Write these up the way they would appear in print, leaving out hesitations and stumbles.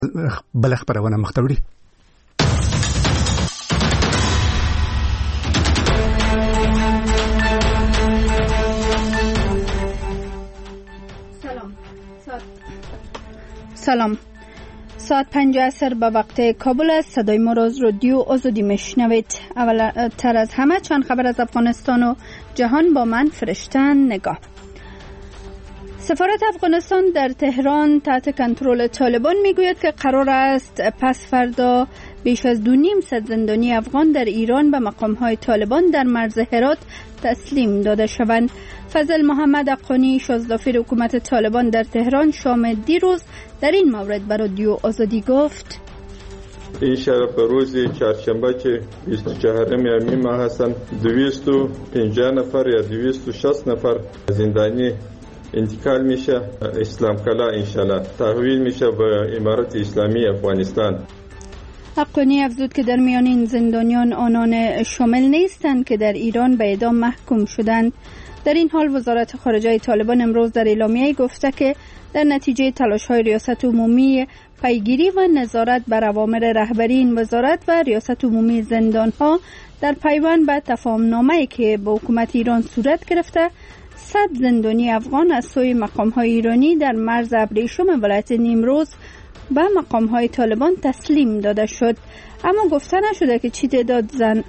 بل خبرونه مختوری. سلام. ساعت 5 عصر به وقت کابل است. صدای ما را از رادیو آزادی میشنوید. اول تر از همه چند خبر از افغانستان و جهان با من فرشتن نگاه. سفارت افغانستان در تهران تحت کنترل طالبان میگوید که قرار است پس فردا بیش از 2.5 زندانی افغان در ایران به مقام‌های طالبان در مرز هرات تسلیم داده شوند. فضل محمد اقانی شازدافیر حکومت طالبان در تهران شام دیروز در این مورد به رادیو آزادی گفت: این شب روز چهارشنبه که 24 می ماه هستند 250 نفر یا 260 نفر زندانی انتقال میشه اسلام کلا انشالله تحویل میشه به امارت اسلامی افغانستان. اقانی افزود که در میان این زندانیان آنان شامل نیستند که در ایران به اعدام محکوم شدند. در این حال وزارت خارجه طالبان امروز در اعلامیه گفته که در نتیجه تلاش‌های ریاست عمومی پیگیری و نظارت بر اوامر رهبری این وزارت و ریاست عمومی زندان‌ها در پیوند به تفاهم‌نامه‌ای که با حکومت ایران صورت گرفته 100 زندانی افغان از سوی مقام‌های ایرانی در مرز ابریشم ولایت نیمروز به مقام‌های طالبان تسلیم داده شد، اما گفته نشده که چی تعداد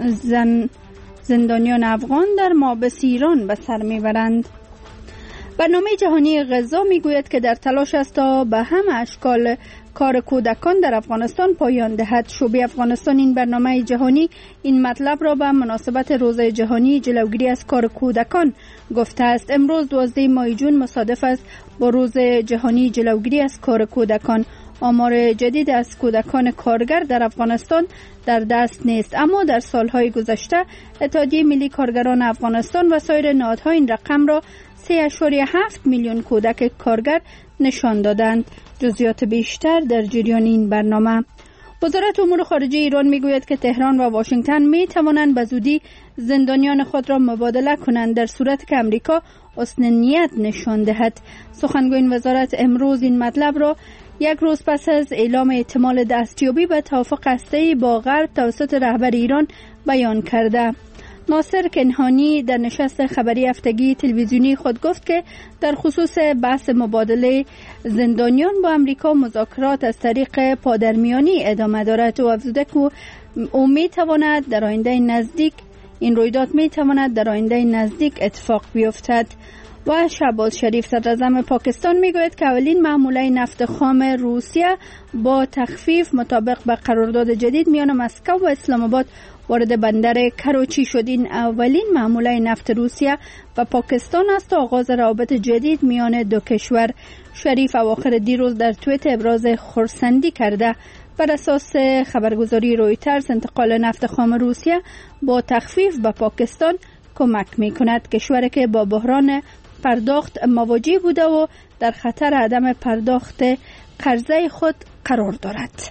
زندانیان افغان در محابس ایران به سر میبرند. برنامه جهانی غذا میگوید که در تلاش است تا به همه اشکال کار کودکان در افغانستان پایان دهد. شعبه افغانستان این برنامه جهانی این مطلب را به مناسبت روز جهانی جلوگیری از کار کودکان گفته است. امروز 12 ماه ژوئن مصادف است با روز جهانی جلوگیری از کار کودکان. آمار جدید از کودکان کارگر در افغانستان در دست نیست، اما در سالهای گذشته اتحادیه ملی کارگران افغانستان و سایر نهادها این رقم را 3.7 میلیون کودک کارگر نشان دادند. جزئیات بیشتر در جریان این برنامه. وزارت امور خارجه ایران میگوید که تهران و واشنگتن می توانند به زودی زندانیان خود را مبادله کنند در صورت که امریکا حسن نیت نشان دهد. سخنگوی این وزارت امروز این مطلب را یک روز پس از اعلام احتمال دستیابی به توافق هسته‌ای با غرب توسط رهبر ایران بیان کرده. ناصر کنهانی در نشست خبری هفتگی تلویزیونی خود گفت که در خصوص بحث مبادله زندانیان با امریکا مذاکرات از طریق پادرمیانی ادامه دارد و افزوده که او میتواند در آینده نزدیک این رویداد میتواند در آینده نزدیک اتفاق بیفتد. و شهباز شریف صدراعظم پاکستان میگوید که اولین محموله نفت خام روسیه با تخفیف مطابق به قرارداد جدید میان مسکو و اسلام آباد وارد بندر کراچی شد. این اولین محموله نفت روسیه و پاکستان است و آغاز روابط جدید میان دو کشور. شریف اواخر دیروز در توییت ابراز خرسندی کرده. بر اساس خبرگزاری رویترز انتقال نفت خام روسیه با تخفیف به پاکستان کمک میکند. کشوری که با بحران پرداخت مواجه بوده و در خطر عدم پرداخت قرضه خود قرار دارد.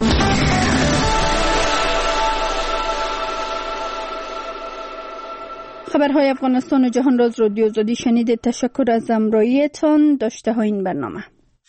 خبرهای افغانستان و جهان را از رادیو آزادی شنیدید. تشکر از همراهیتان. داشته ها این برنامه.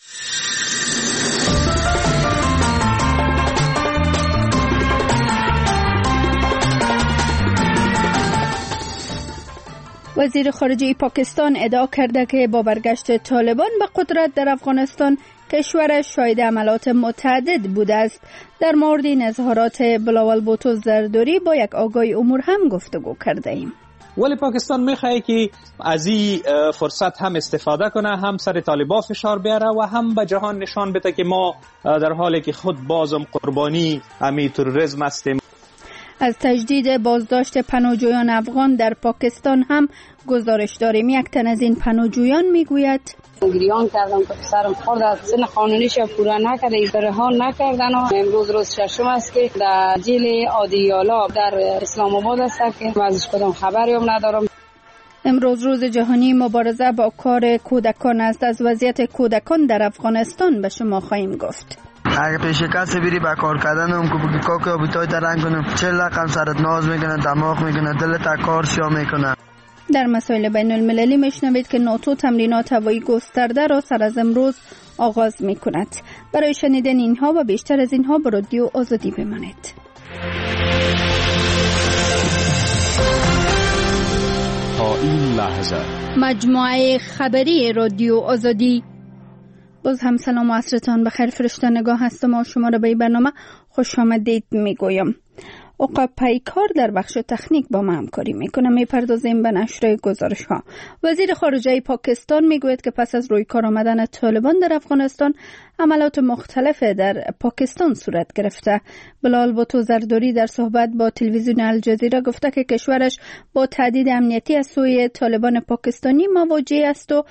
وزیر خارجه پاکستان ادعا کرده که با برگشت طالبان به قدرت در افغانستان کشورش شاهد حملات متعدد بوده است. در مورد این اظهارات بلاول بوتو زرداری با یک آگاهی امور هم گفتگو کرده ایم. ولی پاکستان میخواد که از این فرصت هم استفاده کنه، هم سر طالبان فشار بیاره و هم به جهان نشان بده که ما در حالی که خود بازم قربانی همین تروریسم هستیم. از تجدید بازداشت پناهجویان افغان در پاکستان هم گزارش داریم. یک تن از این پناهجویان میگوید: گریان کردم که پسرم خورد از سن قانونیش پورا نکرده، رهان نکردن و امروز روز ششم است که در جیل عادیالا در اسلام آباد است که ازش کدام خبری هم ندارم. امروز روز جهانی مبارزه با کار کودکان است. از وضعیت کودکان در افغانستان به شما خواهیم گفت. اگه پیش کسی بری با کار کردن هم که بگی کاکی آبیتای ترنگ کنم 40 رقم سرت ناز میکنه، دماغ میکنه، دلت کار شیا میکنه. در مسائل بین المللی میشنوید که ناتو تمرینات هوایی گسترده را سر از امروز آغاز می کند. برای شنیدن اینها و بیشتر از اینها به رادیو آزادی بمانید. تا این لحظه مجموعه خبری رادیو آزادی. باز هم سلام و عصرتان بخیر. فرشته نگاه هستم و شما را به این برنامه خوش آمدید می گویم. عقاب پیکار در بخش تکنیک با ما همکاری میکنه. میپردازیم به نشر گزارش ها. وزیر خارجه پاکستان میگوید که پس از روی کار آمدن طالبان در افغانستان عملات مختلف در پاکستان صورت گرفته. بلال بوتو زرداری در صحبت با تلویزیون الجزیره گفته که کشورش با تهدید امنیتی از سوی طالبان پاکستانی مواجه است و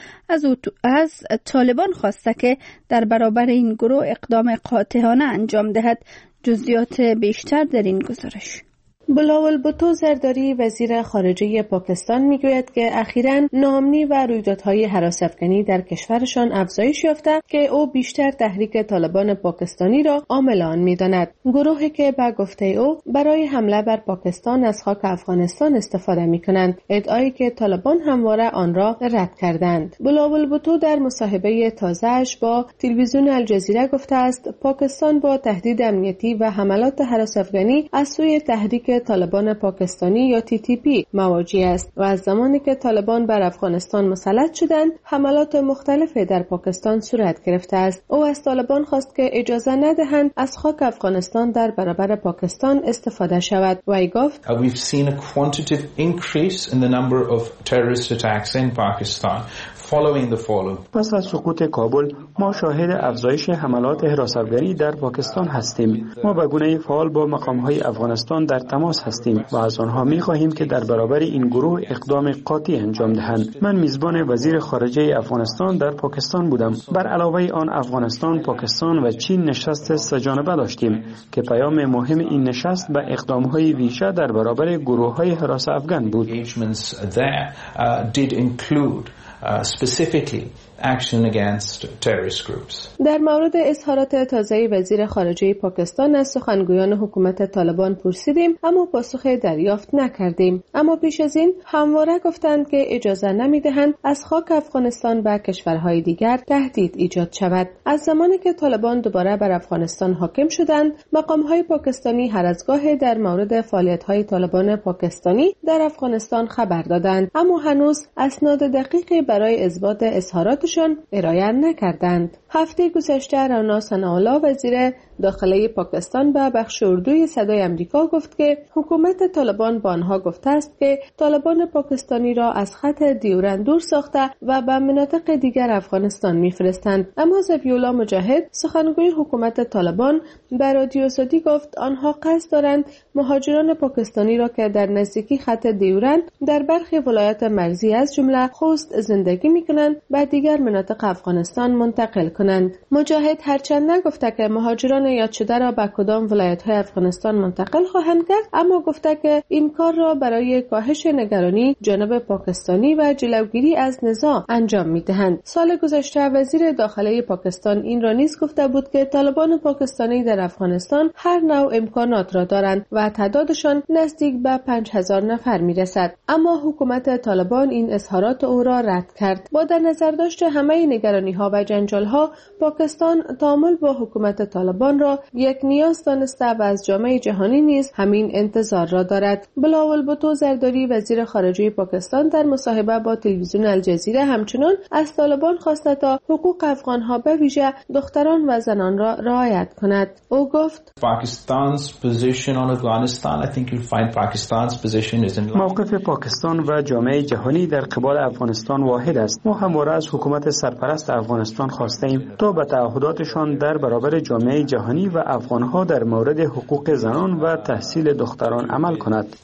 از طالبان خواسته که در برابر این گروه اقدام قاطعانه انجام دهد. جزئیات بیشتر در این گزارش. بلاول بوتو زرداری وزیر خارجه پاکستان میگوید که اخیراً ناامنی و رویدادهای هراس‌افکنی در کشورشان افزایش یافته که او بیشتر تحریک طالبان پاکستانی را عامل آن می‌داند. گروهی که به گفته او برای حمله بر پاکستان از خاک افغانستان استفاده می‌کنند، ادعایی که طالبان همواره آن را رد کردند. بلاول بوتو در مصاحبه تازه‌اش با تلویزیون الجزیره گفته است پاکستان با تهدید امنیتی و حملات هراس‌افکنی از سوی تحریک طالبان پاکستانی یا TTP مواجه است و از زمانی که طالبان بر افغانستان مسلط شدند حملات مختلفی در پاکستان صورت گرفته است. او از طالبان خواست که اجازه ندهند از خاک افغانستان در برابر پاکستان استفاده شود و ای گفت We've seen a quantitative increase in the number of terrorist attacks in Pakistan following the fall. پس از سقوط کابل ما شاهد افزایش حملات هراس‌افکنی در پاکستان هستیم. ما به گونه فعال با مقام‌های افغانستان در تماس هستیم و از آنها می‌خواهیم که در برابر این گروه اقدام قاطع انجام دهند. من میزبان وزیر خارجه افغانستان در پاکستان بودم. بر علاوه آن افغانستان، پاکستان و چین نشست سه‌جانبه داشتیم که پیام مهم این نشست به اقدام‌های ویژه در برابر گروه‌های هراس‌افکن بود. Specifically action against terrorist groups. در مورد اظهارات تازه وزیر خارجه پاکستان از سخنگویان حکومت طالبان پرسیدیم اما پاسخ دریافت نکردیم. اما پیش از این همواره گفتند که اجازه نمیدهند از خاک افغانستان به کشورهای دیگر تهدید ایجاد شود. از زمانی که طالبان دوباره بر افغانستان حاکم شدند مقامهای پاکستانی هر از گاهی در مورد فعالیت‌های طالبان پاکستانی در افغانستان خبر دادند اما هنوز اسناد دقیقی برای اثبات اظهاراتشان ارائه نکردند. هفته گذشته رانا ثناءالله وزیر داخلی پاکستان به بخش اردوی صدای آمریکا گفت که حکومت طالبان با آنها گفته است که طالبان پاکستانی را از خط دیورند دور ساخته و به مناطق دیگر افغانستان می‌فرستند. اما ذبیح‌الله مجاهد سخنگوی حکومت طالبان به رادیو آزادی گفت آنها قصد دارند مهاجران پاکستانی را که در نزدیکی خط دیورند در برخی ولایات مرزی از جمله خوست زندگی می‌کنند به دیگر مناطق افغانستان منتقل کنند. مجاهد هرچند نگفته که مهاجران یاد شده را به کدام ولایت‌های افغانستان منتقل خواهند کرد اما گفته که این کار را برای کاهش نگرانی جانب پاکستانی و جلوگیری از نزاع انجام می‌دهند. سال گذشته وزیر داخلی پاکستان این را نیز گفته بود که طالبان پاکستانی در افغانستان هر نوع امکانات را دارند و تعدادشان نزدیک به 5000 نفر می‌رسد. اما حکومت طالبان این اظهارات او را رد کرد. با در نظر داشت همه نگرانی‌ها و جنجال‌ها پاکستان تعامل با حکومت طالبان را یک نیاز دانسته و از جامعه جهانی نیز همین انتظار را دارد. بلاول بوتو زرداری وزیر خارجه پاکستان در مصاحبه با تلویزیون الجزیره همچنان از طالبان خواسته تا حقوق افغان‌ها به ویژه دختران و زنان را رعایت کند. او گفت موقف پاکستان و جامعه جهانی در قبال افغانستان واحد است. ما همواره از حکومت سرپرست افغانستان خواستیم تا به تعهداتشان در برابر جامعه جهانی و افغانها در مورد حقوق زنان و تحصیل دختران عمل کند.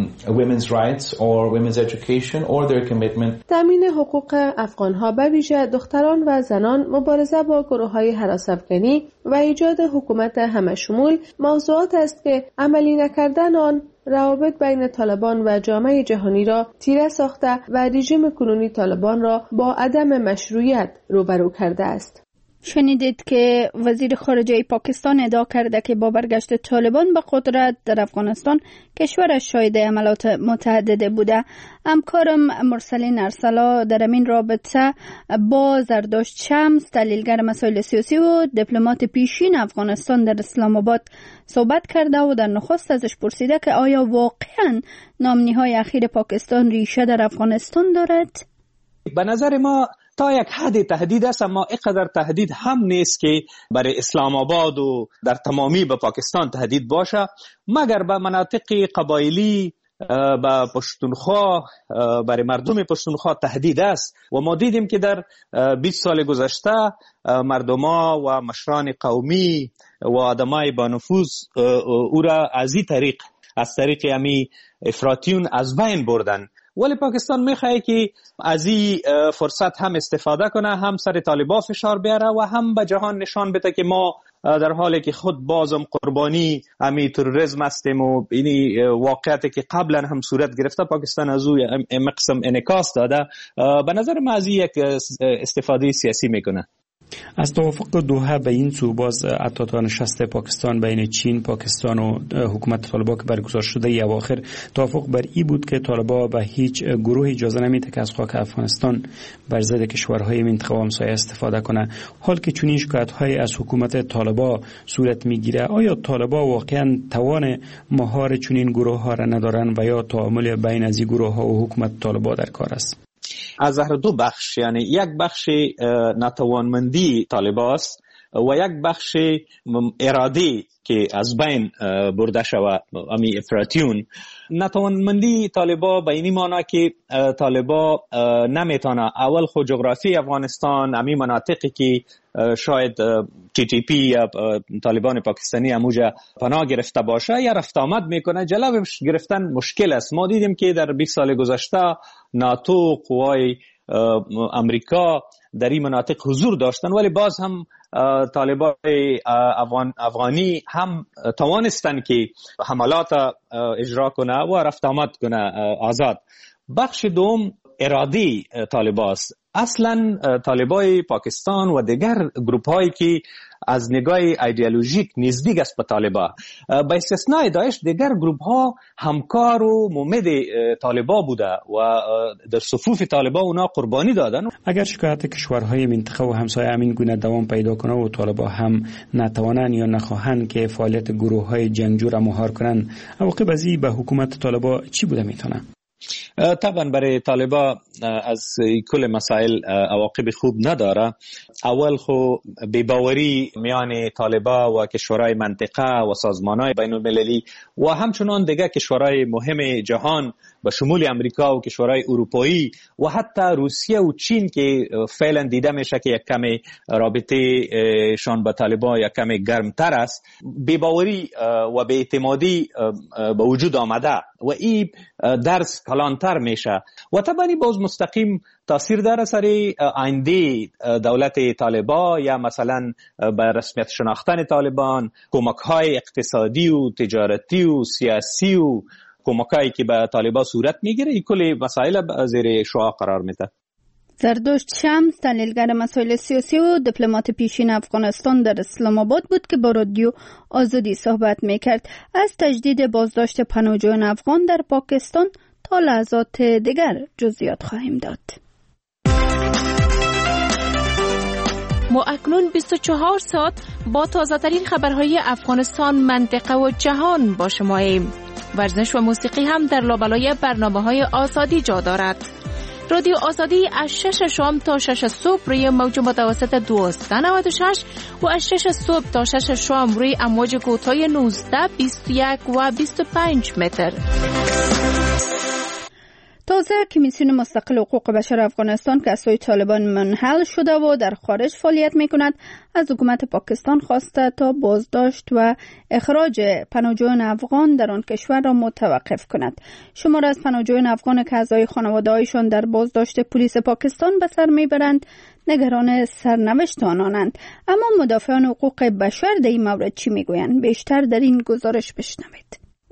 تامین حقوق افغانها به ویژه دختران و زنان، مبارزه با گروه‌های هراس‌افکنی و ایجاد حکومت همه‌شمول موضوعات است که عملی نکردن آن روابط بین طالبان و جامعه جهانی را تیره ساخته و رژیم کنونی طالبان را با عدم مشروعیت روبرو کرده است. شنیدید که وزیر خارجه پاکستان ادعا کرده که با برگشت طالبان به قدرت در افغانستان کشورش شاهد عملیات متعدده بوده. همکارم مرسلین ارسلا در این رابطه با زرداشت شمس، تحلیلگر مسائل سیاسی و دیپلمات پیشین افغانستان در اسلام آباد صحبت کرده و در نخست ازش پرسیده که آیا واقعا نامنی‌های اخیر پاکستان ریشه در افغانستان دارد؟ به نظر ما تا یک حد تهدید است، اما اینقدر تهدید هم نیست که برای اسلام آباد و در تمامی به پاکستان تهدید باشه، مگر به مناطق قبایلی، به پشتونخوا، برای مردم پشتونخوا تهدید است. و ما دیدیم که در 20 سال گذشته مردما و مشران قومی و آدمای با نفوذ او را از طریق امی افراطیون از بین بردن. ولی پاکستان میخواه که از این فرصت هم استفاده کنه، هم سر طالبان فشار بیاره و هم به جهان نشان بده که ما در حالی که خود بازم قربانی امی تروریسم هستیم و این واقعیتی که قبلا هم صورت گرفته پاکستان از او مقسم انعکاس داده. به نظر من از یک استفاده سیاسی میکنه. از توافق دوحه به این سو باز حتی تا نشست پاکستان بین چین، پاکستان و حکومت طالبان که برگزار شده ای اواخر توافق بر این بود که طالبان به هیچ گروه اجازه نمیده که از خاک افغانستان بر ضد کشورهای منطقه و همسایه استفاده کنه. حال که چنین شکایت‌های از حکومت طالبان صورت میگیره، آیا طالبان واقعا توان مهار چنین گروه‌ها را ندارن و یا تعامل بین از این گروه‌ها و حکومت طالبان در کار است؟ از هر دو بخش، یعنی یک بخش ناتوانمندی طالبان است و یک بخش ارادی که از بین برده شود امی افراطیون. ناتوانمندی طالبان به این معنی که طالبان نمیتونه اول خود جغرافی افغانستان، امی مناطقی که شاید TTP یا طالبان پاکستانی اموجا پناه گرفته باشه یا رفت آمد میکنه، جلوش گرفتن مشکل است. ما دیدیم که در 20 سال گذشته ناتو، قوای امریکا در این مناطق حضور داشتن، ولی باز هم طالبان افغانی هم توانستن که حملات اجرا کنه و رفت آمد کنه آزاد. بخش دوم ارادی طالبان است. اصلا طالبان پاکستان و دیگر گروپ هایی که از نگاه ایدئولوژیک نزدیک است به طالبان، به استثنای داعش دیگر گروپ ها همکار و مومد طالبان بوده و در صفوف طالبان اونا قربانی دادن. اگر شکایت کشورهای منطقه و همسایه همین گونه دوام پیدا کنه و طالبان هم نتوانند یا نخواهند که فعالیت گروه های جنگجو را مهار کنند، عواقب از این به حکومت طالبان چی بوده میتونه؟ طبعا برای طالبان از کل مسائل عواقب خوب نداره. اول خو بی‌باوری میان طالبان و کشورهای منطقه و سازمانهای بین المللی و همچنان دیگر کشورهای مهم جهان به شمول امریکا و کشورهای اروپایی و حتی روسیه و چین که فعلا دیده میشه که یک کمی رابطه شان با طالبان یک کمی گرمتر است، بی‌باوری و بی‌اعتمادی به وجود آمده و این درس کلانتر میشه و طبعا باز مستقیم تاثیر داره سر آینده دولت طالبان یا مثلا به رسمیت شناختن طالبان، کمک‌های اقتصادی و تجارتی و سیاسی و کمک‌هایی که به طالبان صورت میگیره. این کلی مسائل زیر شعاع قرار میده. زرداشت شمس، تحلیلگر مسائل سیاسی و دیپلمات پیشین افغانستان در اسلام آباد بود که با رادیو آزادی صحبت میکرد. از تجدید بازداشت پناهجویان افغان در پاکستان تا لحظات دیگر جزئیات خواهیم داد. ما اکنون 24 ساعت با تازه‌ترین خبرهای افغانستان، منطقه و جهان با شماییم. ورزش و موسیقی هم در لابلای برنامه‌های آزادی جا دارد. رادیو آزادی از 6 شام تا 6 صبح روی موج متوسط 1296 و از 6 صبح تا 6 شام روی امواج کوتاه 19، 21 و 25 متر. تازه کمیسیون مستقل حقوق بشر افغانستان که از سوی طالبان منحل شده و در خارج فعالیت میکند، از حکومت پاکستان خواسته تا بازداشت و اخراج پناهجویان افغان در آن کشور را متوقف کند. شمار از پناهجویان افغان که اعضای خانواده‌هایشان در بازداشت پلیس پاکستان به سر میبرند نگران سرنوشت آنانند. اما مدافعان حقوق بشر در این مورد چی میگویند؟ بیشتر در این گزارش بشنوید.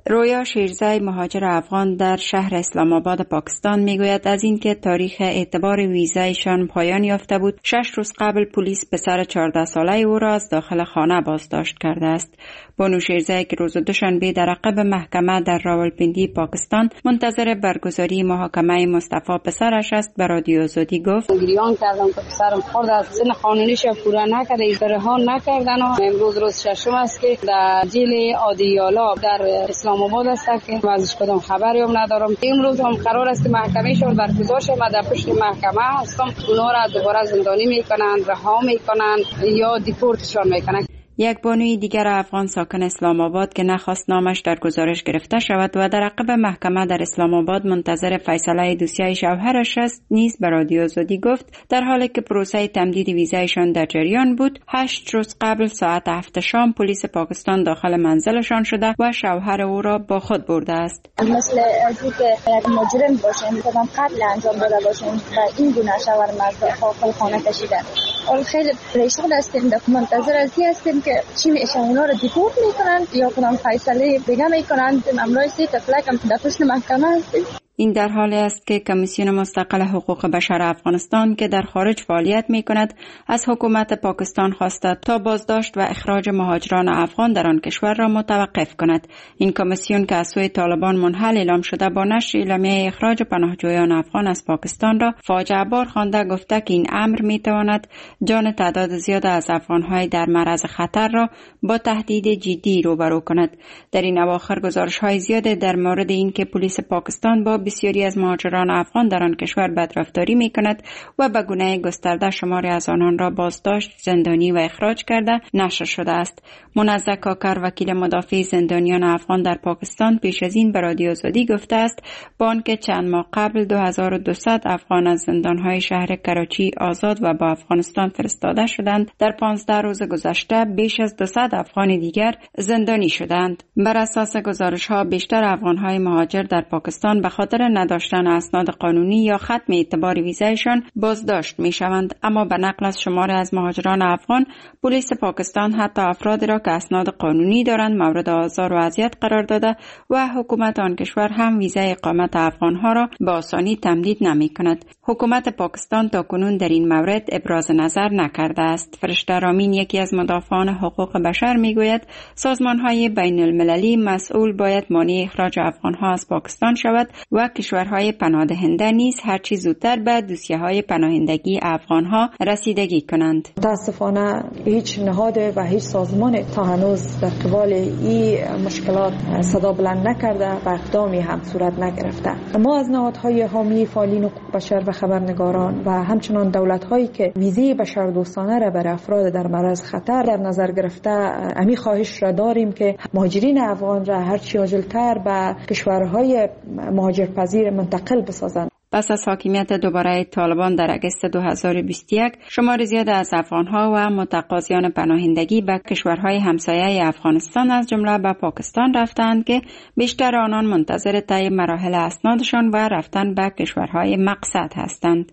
رویا شیرزای مهاجر افغان در شهر اسلام آباد پاکستان میگوید از اینکه تاریخ اعتبار ویزایشان پایان یافته بود 6 روز قبل پلیس پسر 14 ساله او را از داخل خانه بازداشت کرده است. بانو شیرزای که روز دوشنبه در عقب محکمه در راولپنڈی پاکستان منتظر برگزاری محاکمه مصطفی پسرش است به رادیو آزادی گفت گریان کردم که پسرم خورد از سن قانونیش پورا نکرده ایزرها نکردن و امروز روز ششم است که در جیل عادیالا در اسلام آباد است که ازش کدام خبری هم ندارم. امروز هم قرار است که محکمهشون برگزار شه. من در پشت محکمه هستم. اونا را دوباره زندانی میکنن، رها میکنن یا دیپورتشون میکنن. یک بانوی دیگر افغان ساکن اسلام آباد که نخواست نامش در گزارش گرفته شود و در عقب محکمه در اسلام آباد منتظر فیصله دوسیه شوهرش است نیز به رادیو آزادی گفت در حالی که پروسه تمدید ویزایشان در جریان بود 8 روز قبل ساعت 7 شام پلیس پاکستان داخل منزلشان شده و شوهر او را با خود برده است. مثل از اینکه یک مجرم باشیم کدام قتل انجام داده باشیم و این گونه شوهرم از داخل خانه کشیدن. خیلی پریشان هستیم، منتظر هستیم که چی میشه، اونا رو دیپورت میکنن یا کدام فیصله دیگه میکنن. امروز سی تفلک هم در پشت محکمه هستیم. این در حالی است که کمیسیون مستقل حقوق بشر افغانستان که در خارج فعالیت می‌کند از حکومت پاکستان خواسته تا بازداشت و اخراج مهاجران افغان در آن کشور را متوقف کند. این کمیسیون که از سوی طالبان منحل اعلام شده با نشر اعلامیه اخراج پناهجویان افغان از پاکستان را فاجعه بار خوانده گفته که این امر می‌تواند جان تعداد زیاد از افغان‌های در معرض خطر را با تهدید جدی روبرو کند. در این اواخر گزارش‌های زیاد در مورد اینکه پلیس پاکستان با بسیاری از مهاجران افغان در آن کشور بدرفتاری می‌کند و به گونه گسترده شماری از آنان را بازداشت، زندانی و اخراج کرده نشر شده است. منزه کاکر وکیل مدافع زندانیان افغان در پاکستان پیش از این به رادیو آزادی گفته است با آنکه چند ماه قبل 2200 افغان از زندان‌های شهر کراچی آزاد و با افغانستان فرستاده شدند، در 15 روز گذشته بیش از 200 افغان دیگر زندانی شدند. بر اساس گزارش‌ها بیشتر افغان‌های مهاجر در پاکستان به خاطر نداشتن اسناد قانونی یا ختم اعتبار ویزایشان بازداشت می‌شوند، اما به نقل از شماری از مهاجران افغان پلیس پاکستان حتی افرادی را که اسناد قانونی دارند مورد آزار و اذیت قرار داده و حکومت آن کشور هم ویزای اقامت افغان‌ها را به آسانی تمدید نمی‌کند. حکومت پاکستان تاکنون در این مورد ابراز نظر نکرده است. فرشته رامین یکی از مدافعان حقوق بشر می‌گوید سازمان‌های بین‌المللی مسئول باید مانع اخراج افغان‌ها از پاکستان شود و کشورهای پناهدهنده نیز هرچی زودتر به دوسیه‌های پناهندگی افغان‌ها رسیدگی کنند. متاسفانه هیچ نهاد و هیچ سازمان تا هنوز در قبال این مشکلات صدا بلند نکرده و اقدامی هم صورت نگرفته. ما از نهادهای حامی فعالین حقوق بشر و خبرنگاران و همچنان دولت‌هایی که ویزه بشردوستانه را برای افراد در معرض خطر در نظر گرفته امی خواهش را داریم که مهاجرین افغان را هرچی عاجل‌تر به کشورهای مهاجرپذیر منتقل بسازند. پس از حاکمیت دوباره طالبان در اگست 2021 شمار زیاد از افغان‌ها و متقاضیان پناهندگی به کشورهای همسایه افغانستان از جمله به پاکستان رفتند که بیشتر آنان منتظر طی مراحل اسنادشان و رفتن به کشورهای مقصد هستند.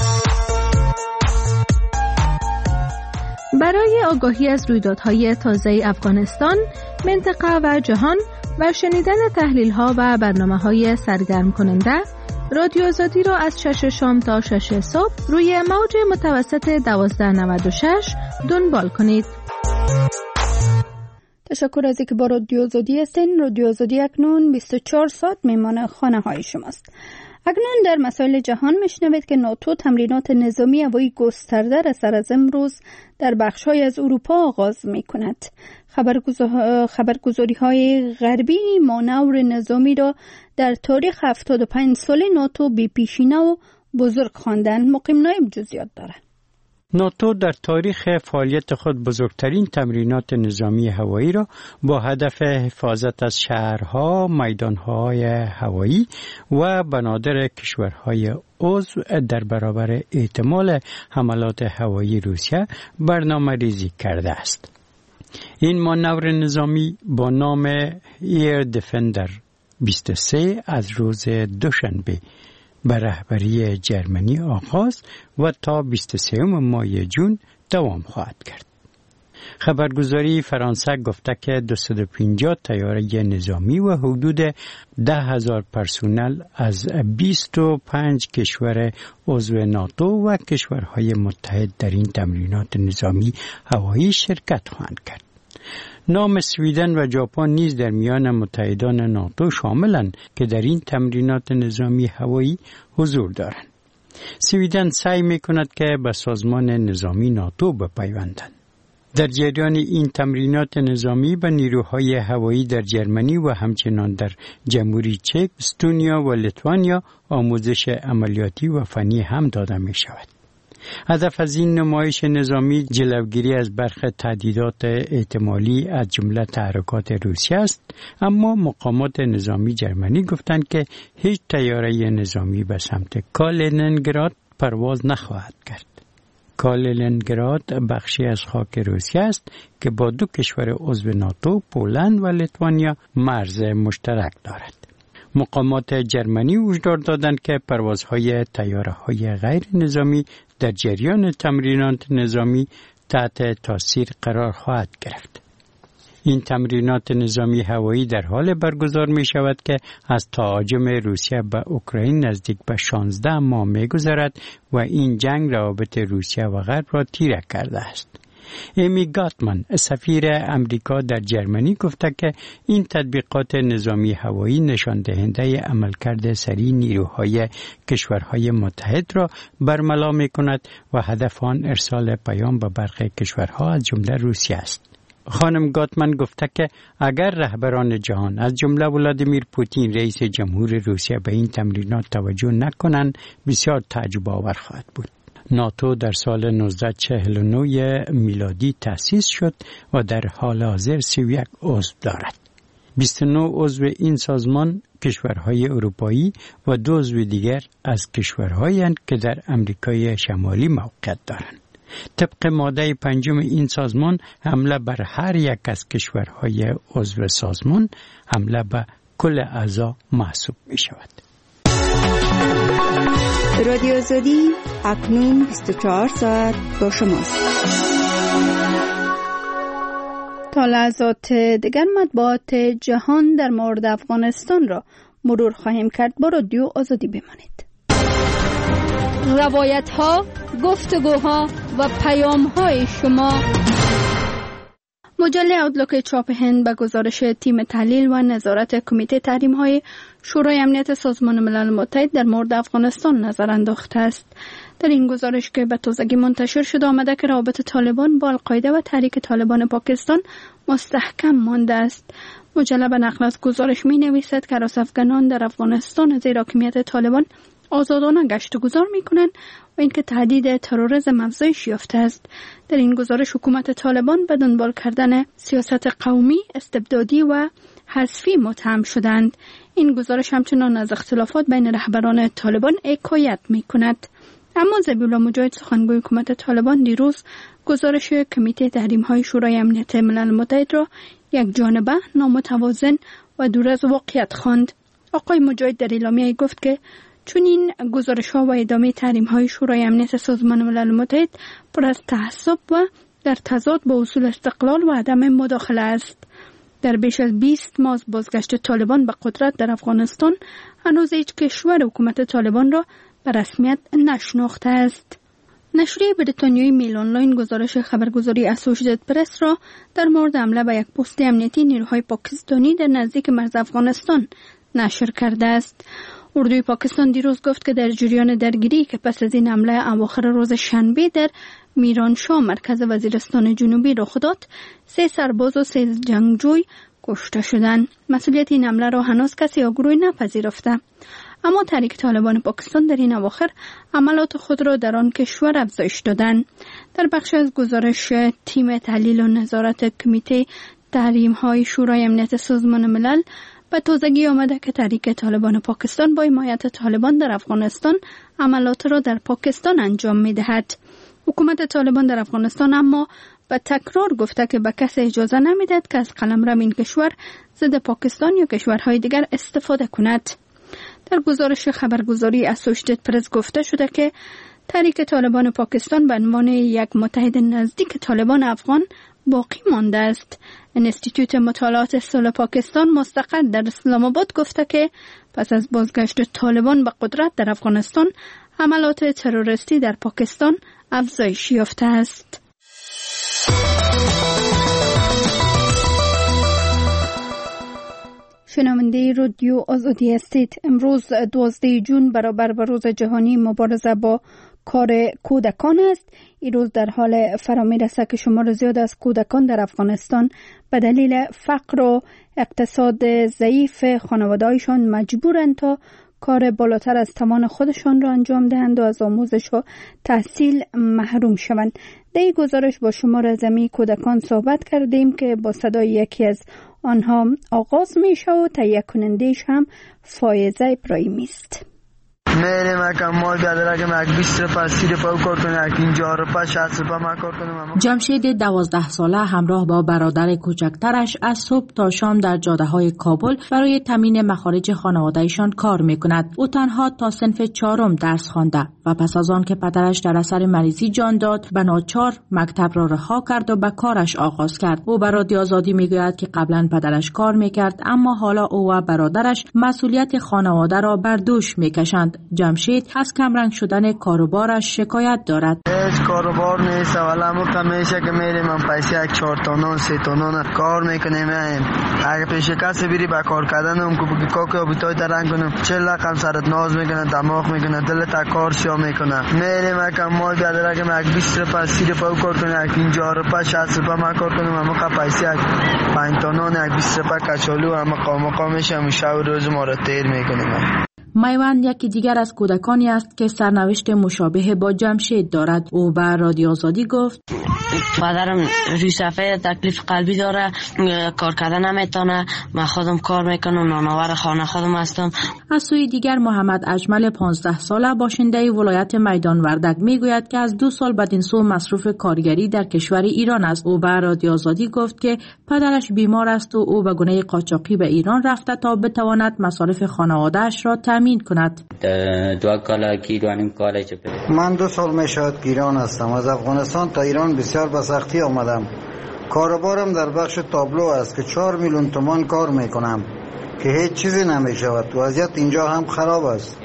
برای آگاهی از رویدادهای تازه افغانستان، منطقه و جهان و شنیدن تحلیل‌ها و برنامه‌های سرگرم کننده، رادیو آزادی را از 6 شام تا 6 صبح روی موج متوسط 1296 دنبال کنید. تشکر از اینکه با رادیو آزادی هستین. رادیو آزادی اکنون 24 ساعت میمان خانه های شماست. اکنون در مسائل جهان میشنوید که ناتو تمرینات نظامی هوایی گسترده را سر از امروز در بخش‌های از اروپا آغاز می‌کند. خبرگزاری‌های غربی مانور نظامی را در تاریخ 75 سال ناتو بی‌پیشینه و بزرگ خواندند. مقیم نایب جزئیات دارد. ناتو در تاریخ فعالیت خود بزرگترین تمرینات نظامی هوایی را با هدف حفاظت از شهرها، میدانهای هوایی و بنادر کشورهای عضو در برابر احتمال حملات هوایی روسیه برنامه ریزی کرده است. این مانور نظامی با نام ایر دفندر 23 از روز دوشنبه به رهبری جرمنی آغاز و تا 23 ماه جون دوام خواهد کرد. خبرگزاری فرانسه گفته که 250 طیاره نظامی و حدود 10,000 پرسنل از 25 کشور عضو ناتو و کشورهای متحد در این تمرینات نظامی هوایی شرکت خواهند کرد. نام سویدن و ژاپن نیز در میان متحدان ناتو شاملند که در این تمرینات نظامی هوایی حضور دارند. سویدن سعی می‌کند که به سازمان نظامی ناتو بپیوندند. در جریان این تمرینات نظامی به نیروهای هوایی در جرمنی و همچنان در جمهوری چک، استونیا و لیتوانیا آموزش عملیاتی و فنی هم داده می شود. هدف از این نمایش نظامی جلوگیری از برخی تهدیدات احتمالی از جمله تحرکات روسیه است، اما مقامات نظامی جرمنی گفتند که هیچ طیاره نظامی به سمت کالینینگراد پرواز نخواهد کرد. کالینینگراد بخشی از خاک روسیه است که با دو کشور عضو ناتو، پولند و لیتوانیا مرز مشترک دارد. مقامات جرمنی هشدار دادند که پروازهای طیاره‌های غیر نظامی در جریان تمرینات نظامی تحت تاثیر قرار خواهد گرفت. این تمرینات نظامی هوایی در حال برگزار می شود که از تهاجم روسیه به اوکراین نزدیک به 16 ماه می گذرد و این جنگ روابط روسیه و غرب را تیره کرده است. امی گاتمن سفیر امریکا در جرمنی گفته که این تطبیقات نظامی هوایی نشان دهنده عملکرد سریع نیروهای کشورهای متحد را برملا می کند و هدف آن ارسال پیام به برخی کشورها از جمله روسیه است. خانم گاتمن گفته که اگر رهبران جهان از جمله ولادیمیر پوتین رئیس جمهور روسیه به این تمرینات توجه نکنند بسیار تعجب آور خواهد بود. ناتو در سال 1949 میلادی تأسیس شد و در حال حاضر 31 عضو دارد. 29 عضو این سازمان کشورهای اروپایی و 2 عضو دیگر از کشورهایند که در امریکای شمالی موقعیت دارند. طبق ماده 5 این سازمان حمله بر هر یک از کشورهای عضو سازمان حمله به کل اعضا محسوب می شود. رادیو آزادی اکنون 24 ساعت با شماست. تا لحظات دیگر مطبوعات جهان در مورد افغانستان را مرور خواهیم کرد. با رادیو آزادی بمانید. روایت ها، گفتگوها و پیام های شما. مجله آوتلوک چاپ هند به گزارش تیم تحلیل و نظارت کمیته تحریم‌های شورای امنیت سازمان ملل متحد در مورد افغانستان نظر انداخته است. در این گزارش که به تازگی منتشر شده آمده که روابط طالبان با القاعده و تحریک طالبان پاکستان مستحکم مانده است. مجله به نقل از گزارش می نویسد که هراس افغانان در افغانستان زیر حاکمیت طالبان آزادانه گشت و گذار می کنند و اینکه تهدید تروریسم افزایش یافته است. در این گزارش حکومت طالبان به دنبال کردن سیاست قومی، استبدادی و حذفی متهم شدند. این گزارش همچنان از اختلافات بین رهبران طالبان حکایت می کند. اما ذبیحالله مجاهد سخنگوی حکومت طالبان دیروز گزارش کمیته تحریم‌های شورای امنیت ملل متحد را یک جانبه، نامتوازن و دور از واقعیت خواند. آقای مجاهد در اعلامیه گفت که چون این گزارش‌ها و ادامه تحریم‌های شورای امنیت سازمان ملل متحد پر از تعصب و در تضاد با اصول استقلال و عدم مداخله است. در بیش از 20 ماه بازگشت طالبان به قدرت در افغانستان هنوز هیچ کشور حکومت طالبان را به رسمیت نشناخته است. نشریه بریتانیایی میل آنلاین گزارش خبرگزاری اسوشییتد پرس را در مورد حمله به یک پست امنیتی نیروهای پاکستانی در نزدیک مرز افغانستان نشر کرده است. اردوی پاکستان دیروز گفت که در جریان درگیری که پس از این حمله اواخر روز شنبه در میرانشاه مرکز وزیرستان جنوبی رخ داد، 3 سرباز و 3 جنگجوی کشته شدند. مسئولیت این حمله را هنوز کسی یا گروهی نپذیرفته. اما تحریک طالبان پاکستان در این اواخر عملات خود را در آن کشور افزایش دادند. در بخش از گزارش تیم تحلیل و نظارت کمیته تحریم‌های شورای امنیت سازمان ملل به تازگی آمده که تحریک طالبان پاکستان با حمایت طالبان در افغانستان عملات را در پاکستان انجام می‌دهد. حکومت طالبان در افغانستان اما به تکرار گفته که به کسی اجازه نمی‌دهد که از قلمرو این کشور ضد پاکستان یا کشورهای دیگر استفاده کند. در گزارش خبرگزاری اسوشییتد پرس گفته شده که تحریک طالبان پاکستان به عنوان یک متحد نزدیک طالبان افغان باقی مانده است. انستیتوت مطالعات صلح پاکستان مستقل در اسلام آباد گفته که پس از بازگشت طالبان به قدرت در افغانستان، حملات تروریستی در پاکستان افزایش یافته است. شنونده رادیو آزادی هستید. امروز 12 جون برابر با روز جهانی مبارزه با کار کودکان است. این روز در حال فرامی رسد که شمار زیاد از کودکان در افغانستان به دلیل فقر و اقتصاد ضعیف خانواده‌هایشان مجبورند تا کار بالاتر از توان خودشان را انجام دهند و از آموزش و تحصیل محروم شوند. در این گزارش با شمار از این کودکان صحبت کردیم که با صدای یکی از آنها آغاز می شود و تهیه کننده‌اش هم فایزه ابراهیمی است. میره ما کمال بیادره که من 20 روپا 30 روپا کار کنم، 50 روپا 60 روپا من کار کنم. جمشید 12 ساله همراه با برادر کوچکترش از صبح تا شام در جاده‌های کابل برای تامین مخارج خانواده‌شان کار می‌کند. او تنها تا صنف 4 درس خوانده و پس از آن که پدرش در اثر مریضی جان داد، به ناچار مکتب را رها کرد و به کارش آغاز کرد. او به رادیو آزادی می‌گوید که قبلا پدرش کار می‌کرد، اما حالا او و برادرش مسئولیت خانواده را بر دوش می‌کشند. جمشید از کمرنگ شدن کاروبارش شکایت دارد. هیچ کاروبار نیست، ولی ما همیشه که میریم من پیسه 4 تا 3 تا کار میکنیم. اگه پیش کسی بری با کار کردن اون که کاکا بیتای درنگ کنم 40 رقم سرت ناز میکنه، دماغ میکنه، دلت کار سیا میکنه. میریم که مال بیادره که من 20 روپا 30 روپا کار کنم، 50 روپا 60 روپا من کار کنم. اما پیسه 5 تا 20 روپا کچالو اما مقامش هم شب روز ما رو تیر میکنیم. میوند یکی دیگر از کودکانی است که سرنوشت مشابه با جمشید دارد. او به رادیو آزادی گفت پدرم روی صفحه تکلیف قلبی داره، کار کردن نمیتونه، من خودم کار میکنم، نانآور خانه خودم هستم. از سوی دیگر محمد اجمل 15 ساله باشنده ولایت میدان وردک میگوید که از 2 سال بدین سو مصروف کارگری در کشور ایران است. او به رادیو آزادی گفت که پدرش بیمار است و او به گونه قاچاقی به ایران رفته تا بتواند مصارف خانواده‌اش را تامین کند. من 2 سال میشد ایران هستم. از افغانستان تا ایران بسیار به سختی آمدم. کاروبارم در بخش تابلو است که 4 میلیون تومان کار میکنم که هیچ چیزی نمیشود. وضعیت اینجا هم خراب است.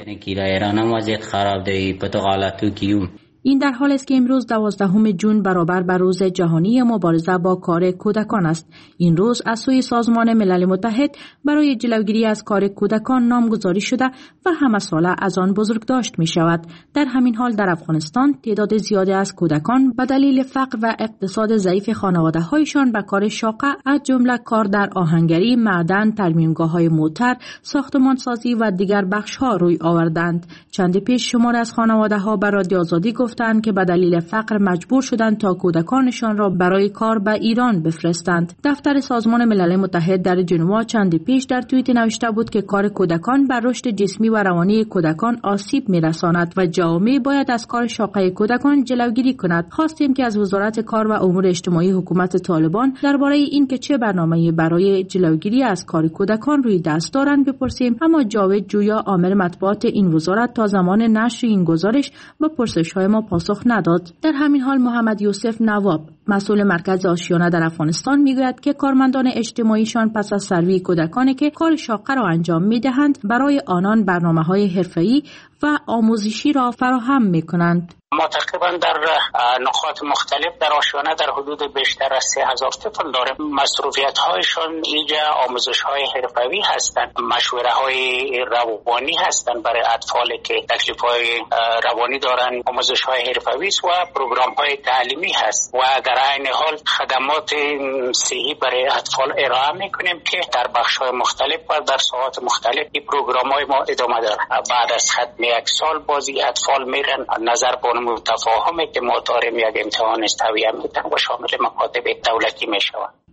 این در حال است که امروز 12 جون برابر با روز جهانی مبارزه با کار کودکان است. این روز از سوی سازمان ملل متحد برای جلوگیری از کار کودکان نامگذاری شده و همه ساله از آن بزرگداشت می شود. در همین حال در افغانستان تعداد زیادی از کودکان به دلیل فقر و اقتصاد ضعیف خانواده هایشان به کار شاقه از جمله کار در آهنگری، معدن، ترمیمگاه‌های موتر، ساختمانسازی و دیگر بخش‌ها روی آوردند. چند پیش شمار از خانواده‌ها به رادیو آزادی گفتند که به دلیل فقر مجبور شدند تا کودکانشان را برای کار به ایران بفرستند. دفتر سازمان ملل متحد در ژنو چندی پیش در توییت نوشته بود که کار کودکان بر رشد جسمی و روانی کودکان آسیب می‌رساند و جامعه باید از کار شاقه کودکان جلوگیری کند. خواستیم که از وزارت کار و امور اجتماعی حکومت طالبان درباره این که چه برنامه‌ای برای جلوگیری از کار کودکان روی دست دارند بپرسیم، اما جاوید جویا عامل مطبوعات این وزارت تا زمان نشر این گزارش با پرسش‌های ما پاسخ نداد. در همین حال محمد یوسف نواب مسئول مرکز آشیانه در افغانستان میگوید که کارمندان اجتماعیشان پس از سروی کودکانی که کار شاقه را انجام میدهند برای آنان برنامه‌های حرفه‌ای و آموزشی را فراهم میکنند. ما تقریبا در نقاط مختلف در آشیانه در حدود بیشتر از 3000 طفل داریم. مصروفیت هایشان اینجا آموزش های حرفوی هستند، مشوره های روانی هستند برای اطفالی که تکلیف های روانی دارند، آموزش های حرفوی و پروگرام های تعلیمی هست و در عین حال خدمات صحی برای اطفال ارائه میکنیم که در بخش های مختلف و در ساعات مختلف این پروگرام های ما ادامه داره. بعد از ختم 1 سال بازی اطفال میرن نظر متفاهمه که ما داریم یک امتحان استویه میدن و شامل مکاتب دولتی میشوند.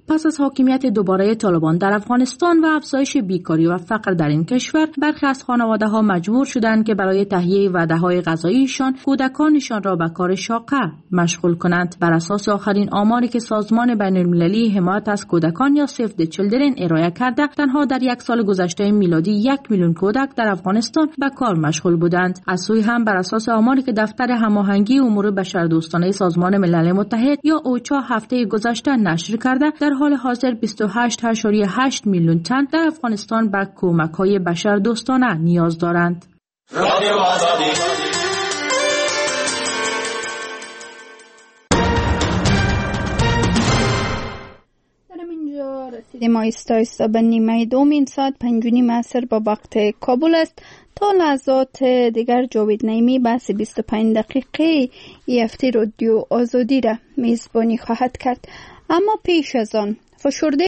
پس از حاکمیت دوباره طالبان در افغانستان و افزایش بیکاری و فقر در این کشور، برخی از خانواده‌ها مجبور شدند که برای تهیه وعده‌های غذاییشان کودکانشان را به کار شاقه مشغول کنند. بر اساس آخرین آماری که سازمان بین‌المللی حمایت از کودکان یا سیو د چیلدرن ارائه کرده، تنها در یک سال گذشته میلادی 1 میلیون کودک در افغانستان به کار مشغول بودند. از سوی هم بر اساس آماری که دفتر هماهنگی امور بشردوستانه سازمان ملل متحد یا اوچا هفته گذشته نشر کرده، در حال حاضر 28.8 میلیون تن در افغانستان به کمک‌های بشردوستانه نیاز دارند. رسیدیم آیستا به نیمه دومین ساعت 5:30 عصر با وقت کابل است. تا لحظات دیگر جاوید نعیمی بحث 25 دقیقه EFT رادیو آزادی را میزبانی خواهد کرد. اما پیش از آن فشرده